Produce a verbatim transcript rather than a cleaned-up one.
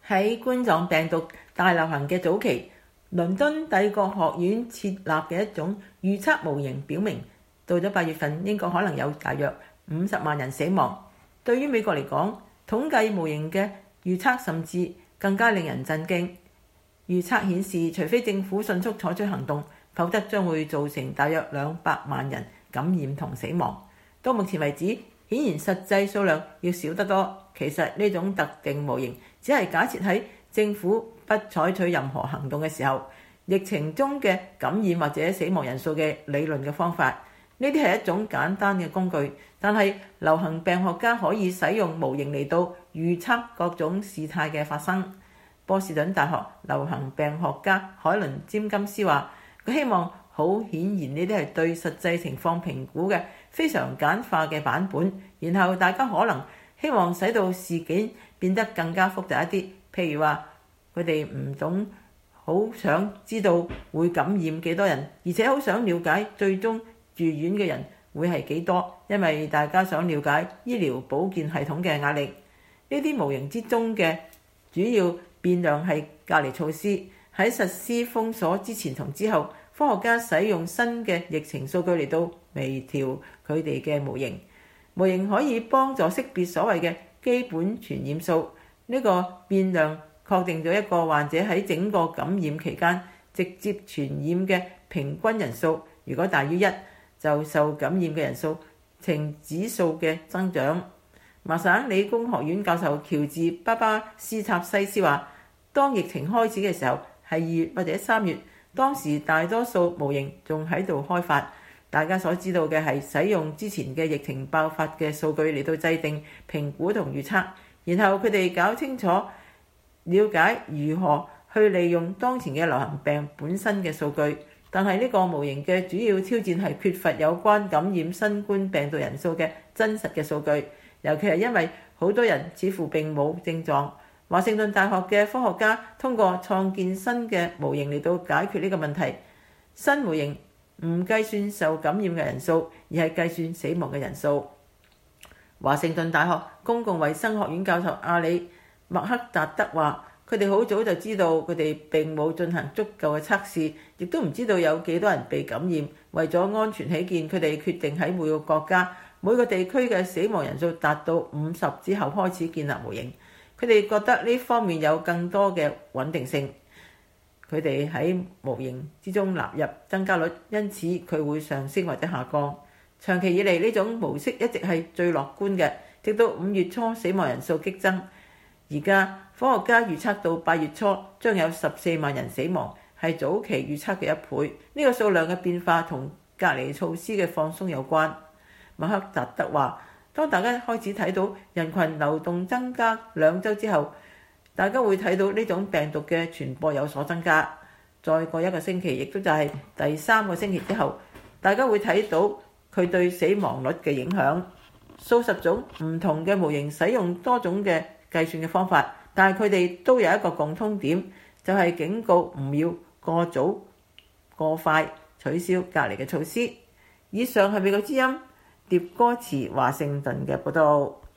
喺冠狀病毒大流行嘅早期，倫敦帝國學院設立嘅一種預測模型表明，到咗八月份，英國可能有大約五十萬人死亡。對於美國嚟講，統計模型嘅預測甚至更加令人震驚。預測顯示，除非政府迅速採取行動，否則將會造成大約兩百萬人感染同死亡。到目前為止，顯然實際數量要少得多。其實呢種特定模型只係假設喺政府不採取任何行動嘅時候，疫情中嘅感染或者死亡人數嘅理論嘅方法。呢啲係一種簡單嘅工具，但係流行病學家可以使用模型嚟到預測各種事態嘅發生。波士頓大學流行病學家海倫詹金斯話：佢希望好顯然呢啲係對實際情況評估嘅非常簡化嘅版本，然後大家可能希望使到事件變得更加複雜一啲。譬如話，佢哋唔懂，好想知道會感染幾多人，而且好想了解最終住院嘅人會係幾多，因為大家想了解醫療保健系統嘅壓力。呢啲模型之中嘅主要變量係隔離措施。喺實施封鎖之前同之後，科學家使用新嘅疫情數據嚟到微調佢哋嘅模型。模型可以幫助識別所謂嘅基本傳染數。呢個變量確定咗一個患者喺整個感染期間直接傳染嘅平均人數，如果大於一，就受感染嘅人數呈指數嘅增長。麻省理工學院教授喬治巴巴斯塔西斯話：當疫情開始嘅時候係二月或者三月，當時大多數模型仲喺度開發。大家所知道嘅係使用之前嘅疫情爆發嘅數據嚟到制定評估同預測，然後佢哋搞清楚了解如何去利用當前嘅流行病本身嘅數據。但係呢個模型嘅主要挑戰係缺乏有關感染新冠病毒人數嘅真實嘅數據，尤其係因為好多人似乎並冇症狀。華盛頓大學嘅科學家通過創建新嘅模型嚟到解決呢個問題。新模型唔計算受感染嘅人數，而係計算死亡嘅人數。華盛頓大學公共衛生學院教授阿里麥克達德話：佢哋好早就知道佢哋並冇進行足夠嘅測試，亦都唔知道有幾多人被感染。為咗安全起見，佢哋決定喺每個國家、每個地區嘅死亡人數達到五十之後開始建立模型。佢哋覺得呢方面有更多嘅穩定性。佢哋喺模型之中納入增加率，因此佢會上升或者下降。長期以嚟呢種模式一直係最樂觀嘅，直到五月初死亡人數激增。而家科學家預測到八月初將有十四萬人死亡，係早期預測嘅一倍。呢個數量嘅變化同隔離措施嘅放鬆有關。馬克達德話：當大家開始睇到人群流動增加兩週之後，大家會睇到呢種病毒嘅傳播有所增加。再過一個星期，亦都就係第三個星期之後，大家會睇到佢對死亡率嘅影響。數十種唔同嘅模型使用多種嘅計算嘅方法，但係佢哋都有一個共通點，就係警告唔要過早過快取消隔離嘅措施。以上係美國之音蝶歌詞華盛頓嘅報道。